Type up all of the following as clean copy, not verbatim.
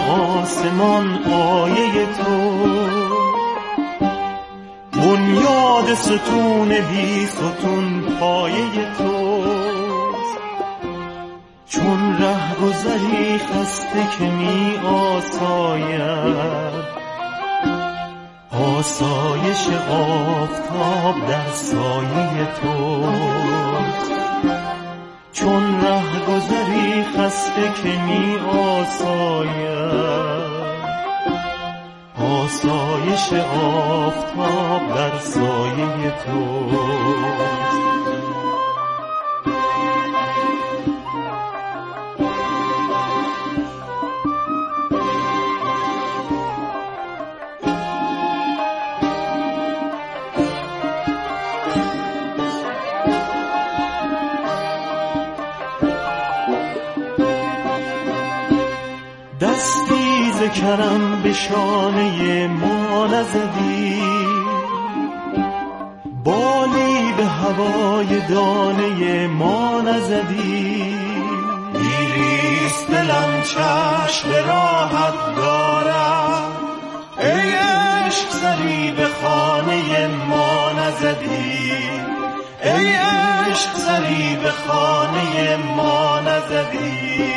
آسمان آیه تو، بنیاد ستون بی ستون پایه توست. چون رهگذری خسته که می آساید، آسایش آفتاب در سایه توست. چون رهگذری خسته که می آساید، آسایش آفتاب در سایه توست. دستی ز کرم به شانه ما نزدی، بالی به هوای دانه ما نزدی. دیریست دلم چشم راحت دارم، ای عشق سری به خانه ما نزدی. ای عشق سری به خانه ما نزدی.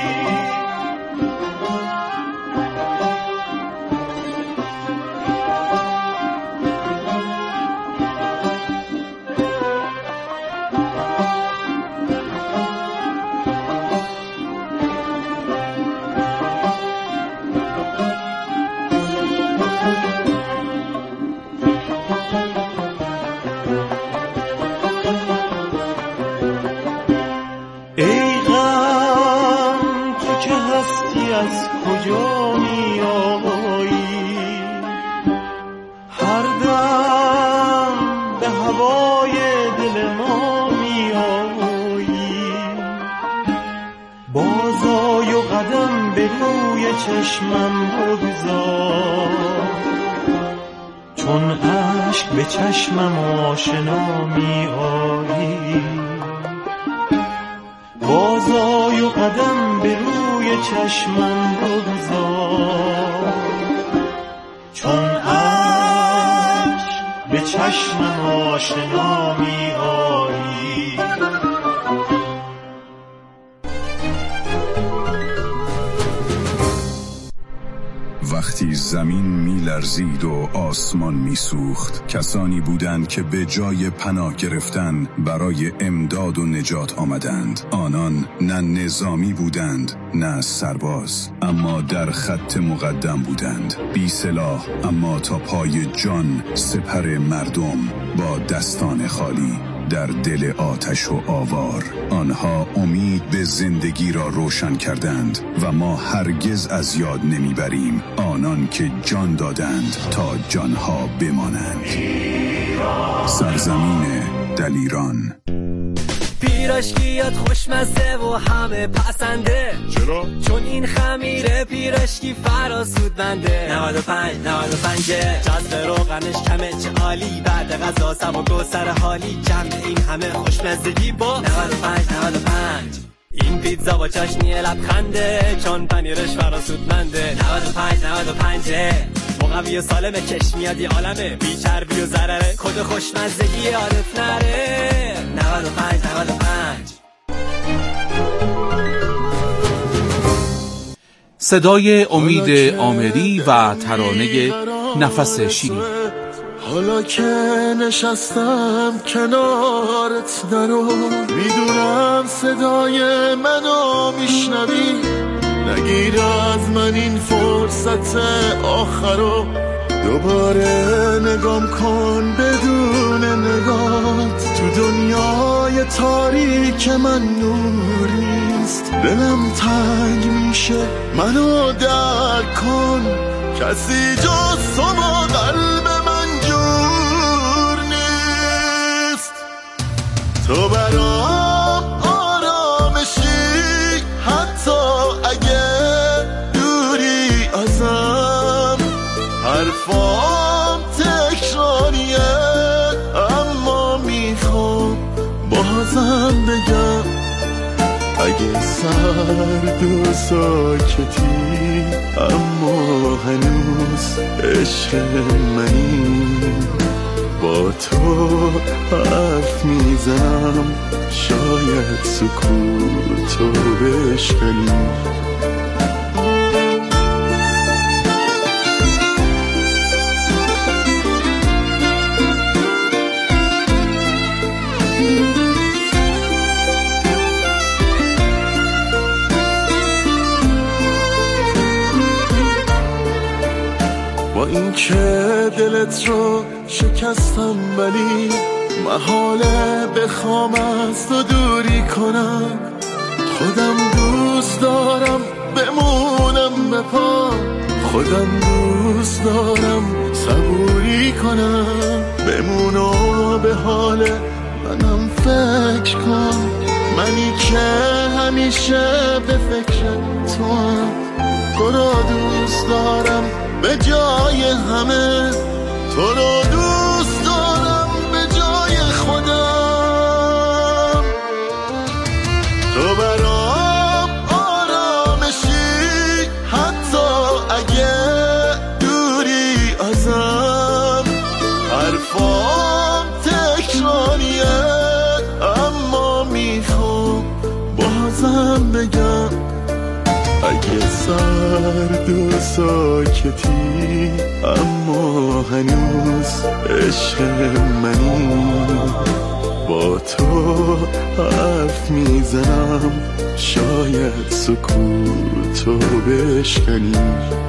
از کجا می آیی؟ هر دم به هوای دل ما می آیی. بازآی و قدم به روی چشمم بگذار، چون اشک به چشمم آشنا می آیی. بازآی و قدم به روی چشمم بگذار، چون اشک به چشمم آشنا می آیی. وقتی زمین می لرزید و آسمان می سوخت، کسانی بودند که به جای پناه گرفتن برای امداد و نجات آمدند. آنان نه نظامی بودند نه سرباز، اما در خط مقدم بودند، بی سلاح اما تا پای جان سپر مردم، با دستان خالی در دل آتش و آوار. آنها امید به زندگی را روشن کردند و ما هرگز از یاد نمیبریم آنان که جان دادند تا جانها بمانند. سرزمین دلیران. پیراشکیات خوشمزه و همه پسنده. چرا؟ چون این خمیره پیراشکی فراسود بنده. 95 جذب روغنش کمه چه عالی، بعد غذا سبک و سر حالی، جمع این همه خوشمزگی با 95 این پیتزا با چاشنی لبخنده، چون پنیرش فراسودمنده. 95 مقوی و سالمه، کش میادی عالمه، بی چربی و ضرره، کد خوشمزگی یادت نره. 95 صدای امید آمری و ترانه نفس شیرین. حالا که نشستم کنارت درو، میدونم صدای منو میشنوی، نگیر از من این فرصت آخرو، دوباره نگام کن بدون نگات. تو دنیای تاریک من نور نیست، دلم تنگ میشه منو درک کن، کسی جز تو با قلب من جور نیست. تو برام آرامشی حتی اگه دوری ازم، حرفام تکراریه اما میخوام بازم بگم، اگه سرد و ساکتی اما هنوز عشق منی، با تو حرف میزنم شاید سکوتو بشکنی. با این که دلت رو شکستم ولی محاله بخوام از تو دوری کنم. خودم دوست دارم بمونم به پا، خودم دوست دارم صبوری کنم. بمونم به حال منم فکر کن، منی که همیشه به فکر توام. تو رو دوست دارم به جای همه، تو رو دوست دارم به جای خودم. تو برام آرامشی حتی اگه دوری ازم. حرفام تکراریه اما میخوام بازم بگم، اگه سرد و ساکتی اما هنوز عشق منی، با تو حرف میزنم شاید سکوتو بشکنی.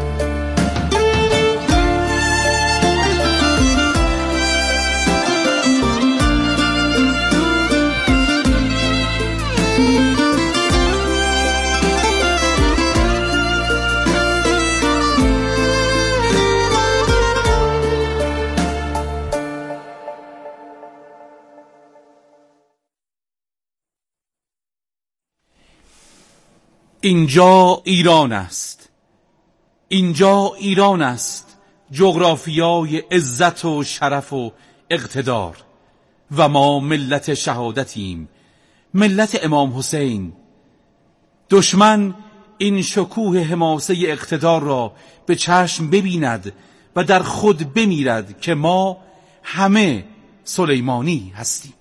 اینجا ایران است، اینجا ایران است، جغرافیای عزت و شرف و اقتدار. و ما ملت شهادتیم، ملت امام حسین. دشمن این شکوه حماسه اقتدار را به چشم ببیند و در خود بمیرد که ما همه سلیمانی هستیم.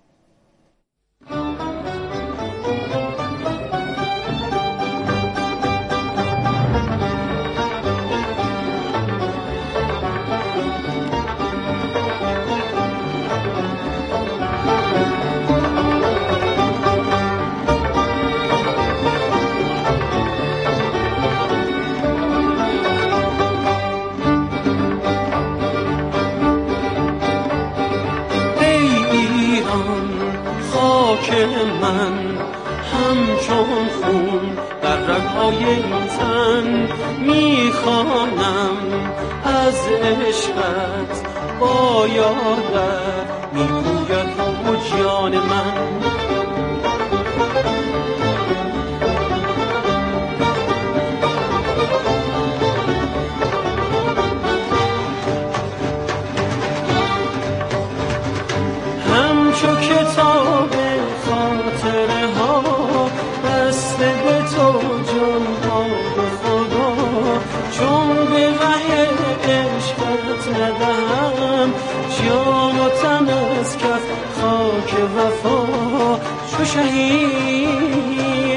من همچون خون در رگ‌های این تن میخوانم از عشقت، با یادت میگوید او جان من. همچو کتاب خاطره ها بسته به تو جان ها به خدا، چون به ره عشقت ندهم جان و تن از کف خاک وفا. چو شهید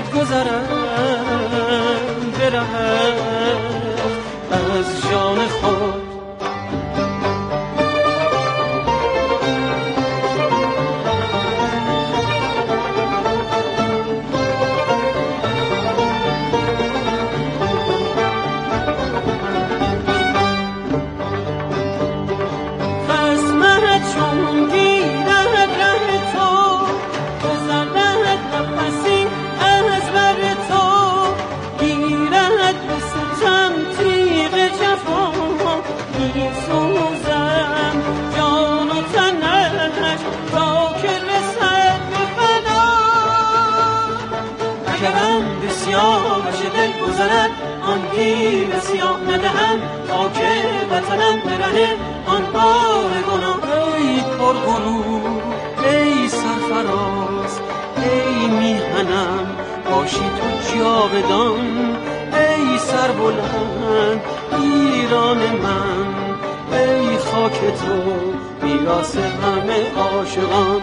گذرم برهم از جان خود. آن پیر سیاه ندهم خاک وطنم بره آن بار گناه. ای پرغرور ای سرفراز ای میهنم با باشی تو جاودان ای سر بلند ایران من، ای خاک تو میراث همه عاشقان.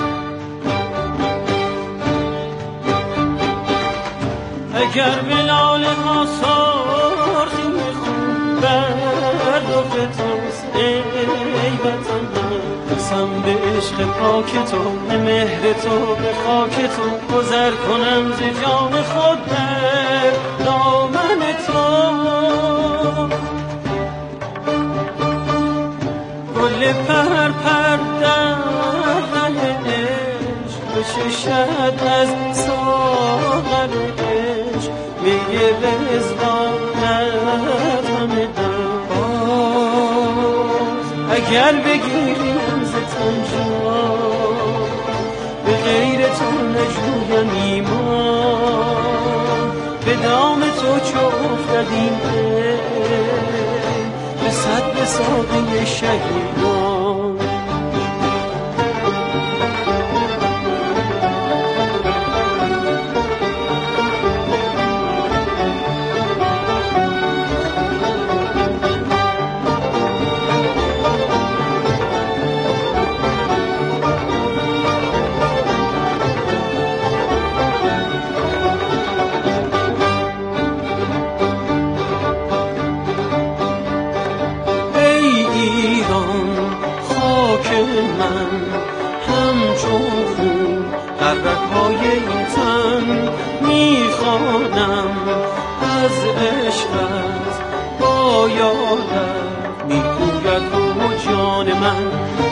اگر بلال آثار خیم خون بر رخ توست ای وطن من، قسم به عشق پاک تو، به مهر تو، به خاک تو گذر کنم ز جان خود در دامن تو. گل پر پر در ره عشق بچشد از ساغر عشق، می رضوانت همه دم باز. اگر بگیریم ز تن جان به غیر تو نجویم ایمان، به دام تو چو افتدیم به صد ساقی شهیدان. من همچون خون در رگ‌های این تن میخوانم از عشقت با یادت میگوید روح جان من.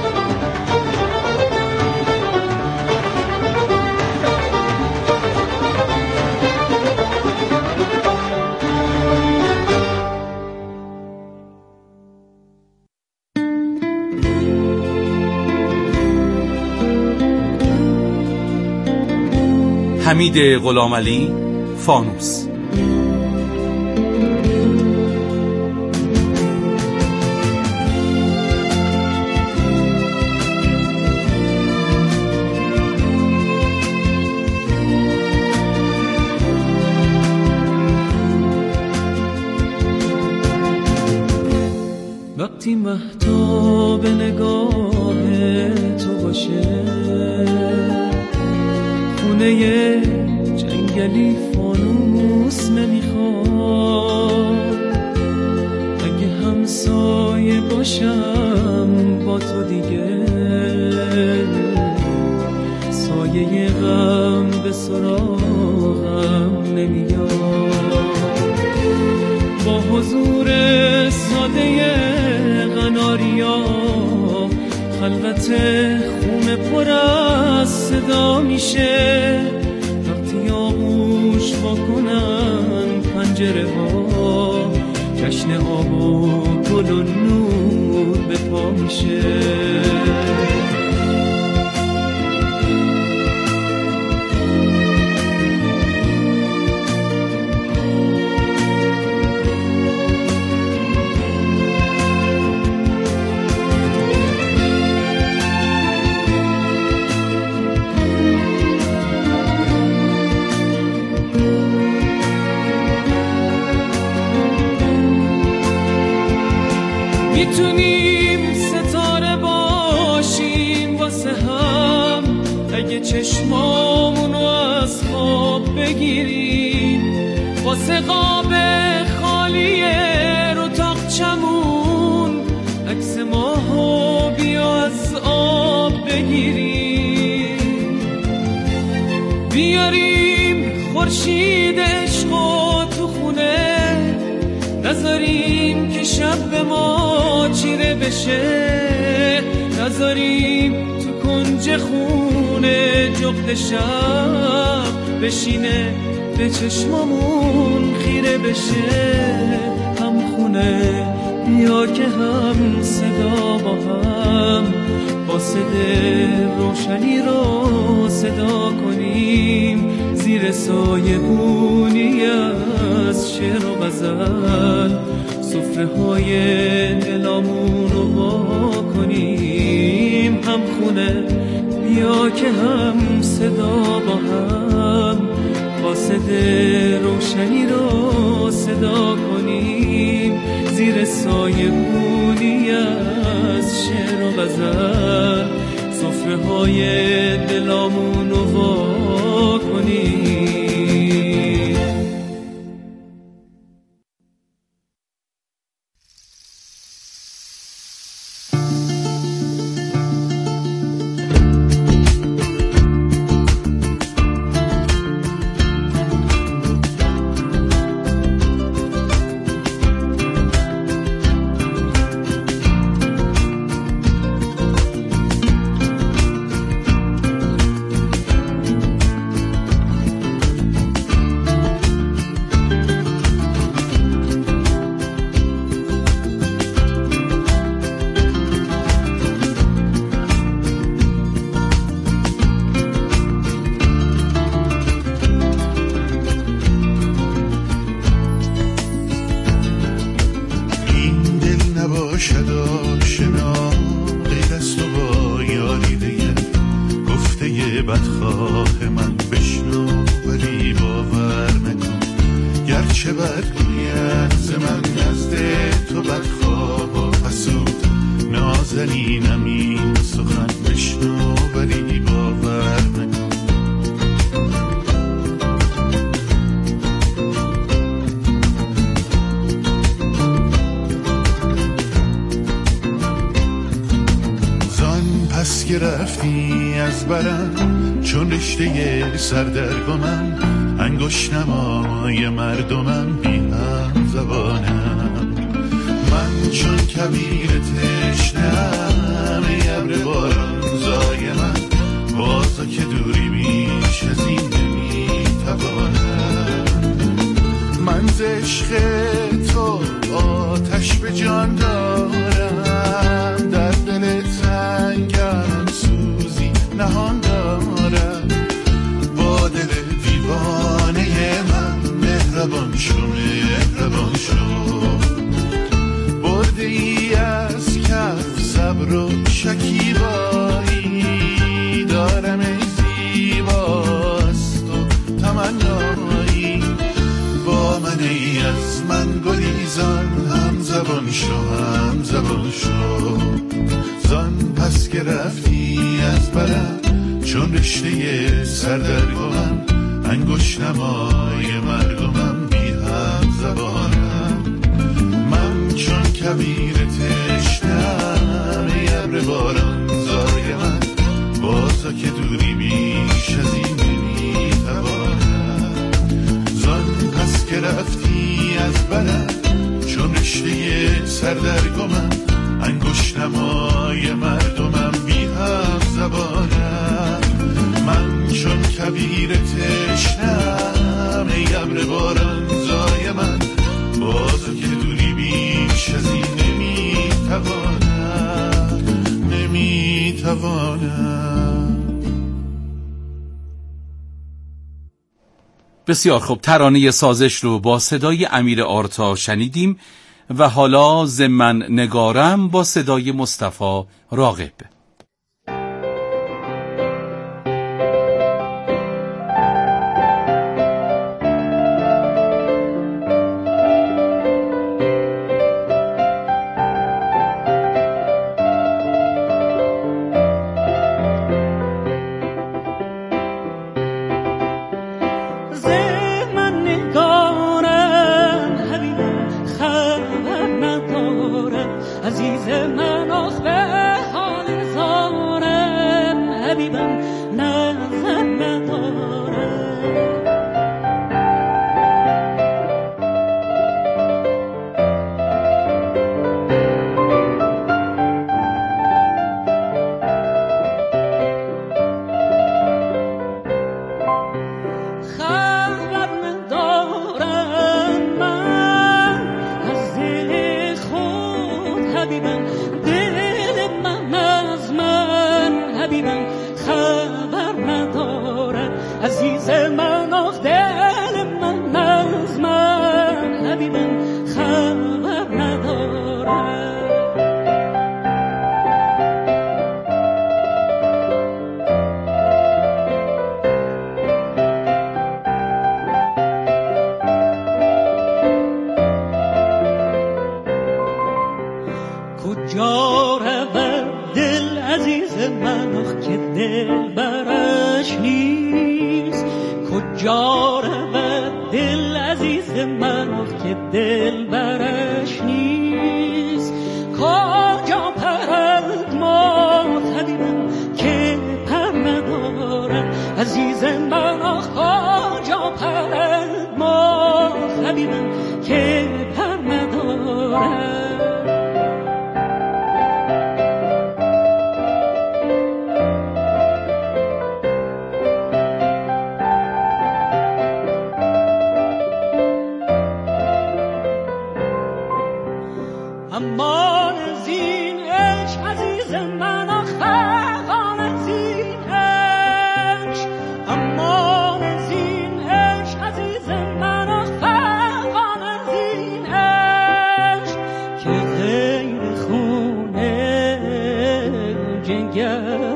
حمید غلامعلی، فانوس. وقتی مهتاب نگاه تو باشه، خونه جنگلی فانوس نمیخواد. اگه همسایه باشم با تو دیگه، سایه غم به سراغم نمیاد. با حضور ساده قناریا خلوت خونه پر از صدا میشه. وقتی آغوش واکنن پنجره ها، جشن آب و گل و نور به پا میشه. میتونیم ستاره باشیم واسه هم، اگه چشمامونو از خواب بگیریم. واسه قاب خالی رو تاقچمون عکس ماهو بیا از آب بگیریم. بیاریم خورشید عشقو تو خونه، نذاریم که شب به ما چیره بشه. نذاریم تو کنج خونه جغد شب بشینه، به چشمامون خیره بشه. هم خونه بیا که هم صدا با هم، قاصد روشنی رو صدا کنیم. زیر سایه بونی از شعر و غزل، سفره های دلامون رو با کنیم. هم خونه بیا که هم صدا با هم، قاصد روشنی رو صدا کنیم، زیر سایه بونی از شعر و غزل سفره های دلامون رو وا کنیم. بدخواه من بشنو ولی باور نکن، گرچه بدگوید ز من نزد تو بدخواه و حسود، نازنینم این سخن بشنو ولی باور نکن. زان پس که رفتی از برم چون رشته سردرگمم، انگشت نمای مردمم بی هم زبانم. من چون کویر تشنه‌ام ای ابر بارانزای من، بازا که دوری بیش از این نمیتوانم. من ز عشق تو آتش به جان دارم، در دل تنگم سوزی نهان دارم. با دل دیوانه من مهربان شو، مهربان شو. برده ای از کف صبر و شکیبایی، دارم ای زیباست و تمنایی. با من ای از من گلیزان هم زبان شو، هم زبان شو. زان پس که رفتی از برم چون رشته سردرگمم، انگشت نمای مردمم بی هم زبانم. من چون کویر تشنه‌ام ای ابر بارانزای من، بازا که دوری بیش از این نمیتوانم. زان پس که رفتی از برم چون رشته سردرگمم، انگشت نمای مردمم بی هم زبانم. من چون کویر تشنه‌ام ای ابر بارانزای من، بازو که دوری بیش از این نمیتوانم، نمیتوانم. بسیار خوب، ترانه سازش رو با صدای امیر آرتا شنیدیم و حالا ضمن نگارم با صدای مصطفی راغب. عزیز من آخ به حال یارب دل عزیز من که دل برش نیست کجا پرد ما طبیبم که پر ندارد عزیز من کجا پرد ما طبیبم که پر ندارد امان زین عشق عزیز من خفان زین عشق امان زین عشق عزیز من خفان زین عشق که غیر خونه جگر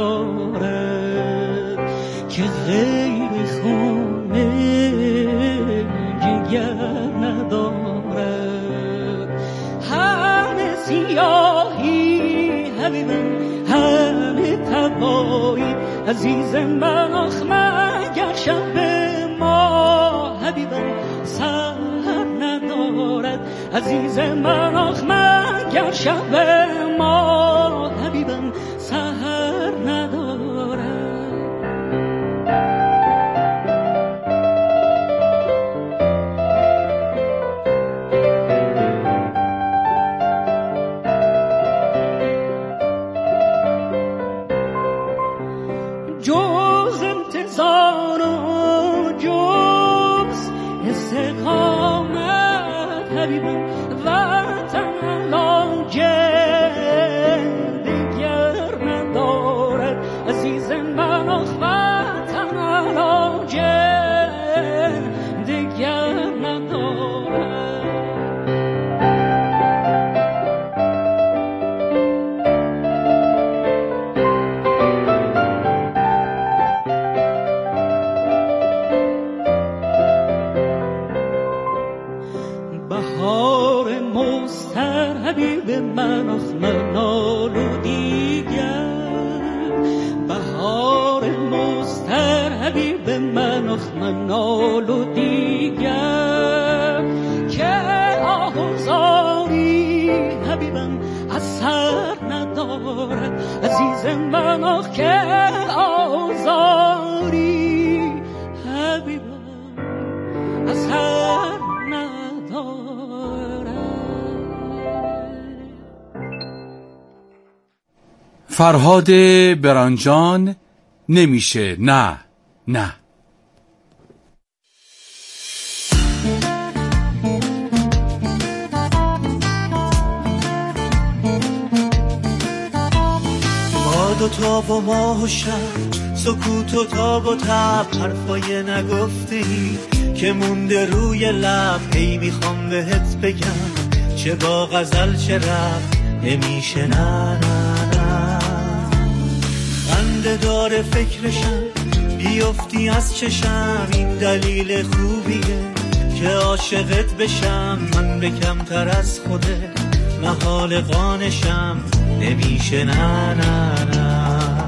ندارد که غیر خونه جگر ندارد سیاهی حبیبم همه تبایی عزیز من مگر شب ما حبیبم سحر ندارد عزیز من مگر شب ما حبیبم سحر ندارد جز انتظار و جز استقامت حبیبم وطن علاجه دیگر ندارد عزیز من وطن علاجه دیگر ندارد بهار مستر حبیب من منال و دیگر بهار مستر حبیب من منال و دیگر که آهوزاری حبیبم اثر ندارد عزیز من که آهوزاری حبیبم اثر فرهاد برانجان نمیشه نه نه. ما دوتا و ماه و شب سکوت و تاب و تب حرفای نگفته‌ای که مونده روی لب هی میخوام بهت بگم چه با غزل چه رب نمیشه نه نه نه خنده داره فکرشم بیفتی از چشم این دلیل خوبیه که عاشقت بشم من به کمتر از خودت محال قانشم نمیشه نه نه نه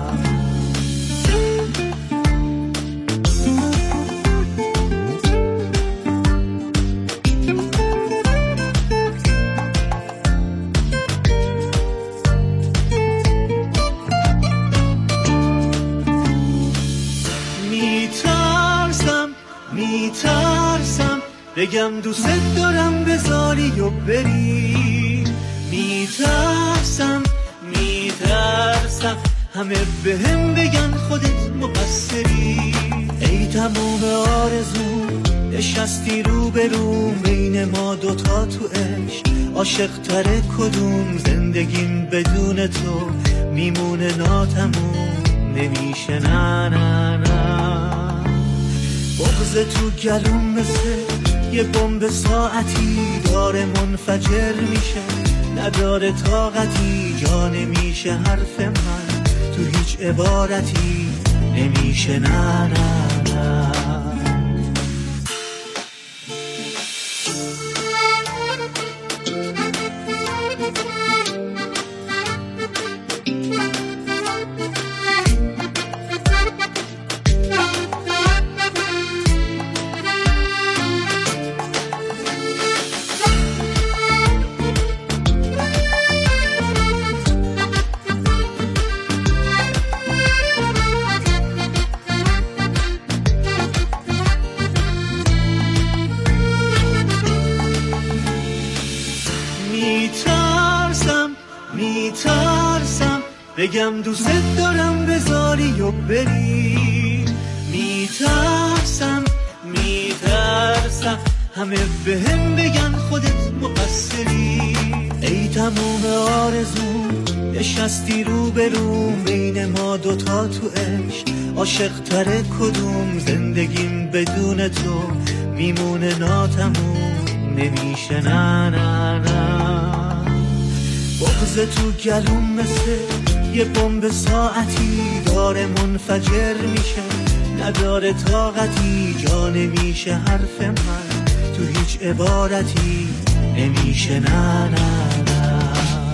میترسم بگم دوست دارم بذاری و بری میترسم همه بهم بگن خودت مقصری ای تموم آرزو نشستی رو به رو بین ما دوتا تو عشق عاشق تره کدوم زندگیم بدون تو میمونه ناتموم نمیشه نه نه نه بغض تو گلوم مثل یه بمب ساعتی داره منفجر میشه نداره طاقتی جا نمیشه حرف من تو هیچ عبارتی نمیشه نه نه نه بگم دوست دارم بذاری و بری. میترسم همه بهم بگن خودت مقصری. ای تموم آرزو نشستی رو به رو بین ما دوتا تو عشق. عاشق تره کدوم زندگیم بدون تو میمونه ناتموم نمیشه. نه نه نه بغض تو گلوم مثل یه بمب ساعتی داره منفجر میشه. نداره طاقتی جا نمیشه حرف من تو هیچ عبارتی نمیشه. نه نه نه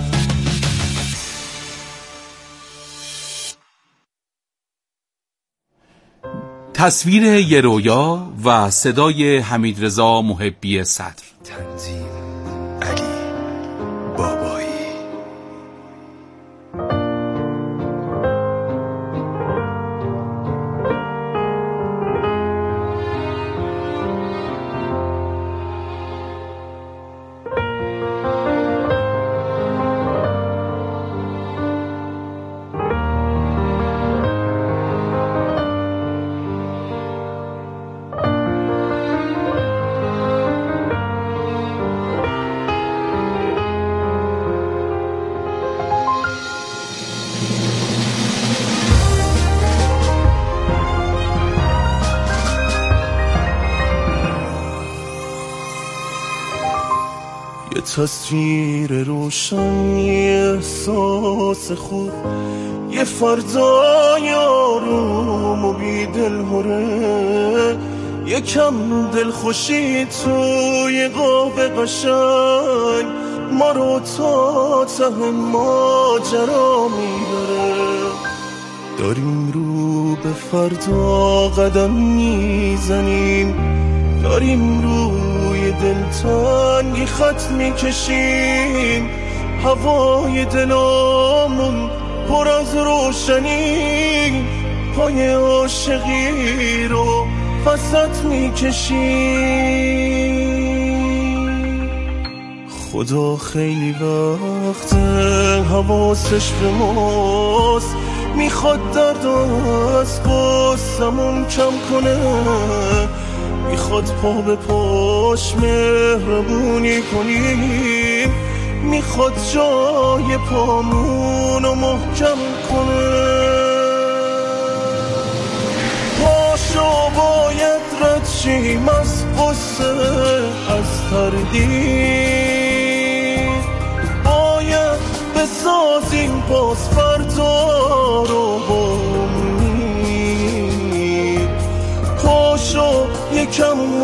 تصویر یه رویا و صدای حمیدرضا محبی صدر. تنظیم علی بابایی. تصویر روشن، یه احساس خوب، یه فردای آروم و بی دلهوره، یه کم دلخوشی توی قاب قشنگ ما رو تا ته ماجرا میبره. داریم رو به فردا قدم میزنیم، داریم روی دلتنگی خط میکشیم، هوای دلامون پر از روشنی، پای عاشقی رو وسط میکشیم. خدا خیلی وقت حواسش به ماست، میخواد درد از قصمون کم کنه، میخواد پا به پاش مهربونی کنیم، میخواد جای پامونو محکم کنه. پاشو باید رد شیم از قصه، از تردید، باید بسازیم باز فردا رو با امید. پاشو یکم